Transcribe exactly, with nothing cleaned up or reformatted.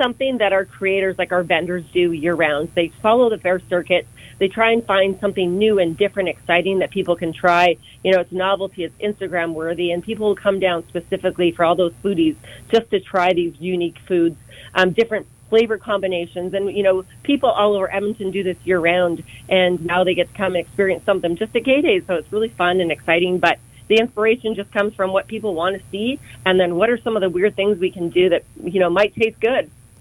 something that our creators, like our vendors, do year-round. They follow the fair circuit. They try and find something new and different, exciting that people can try. You know, it's novelty, it's Instagram-worthy, and people will come down specifically for all those foodies just to try these unique foods, um, different flavor combinations. And, you know, people all over Edmonton do this year-round, and now they get to come and experience something just at K-Days, so it's really fun and exciting. But the inspiration just comes from what people want to see, and then what are some of the weird things we can do that, you know, might taste good.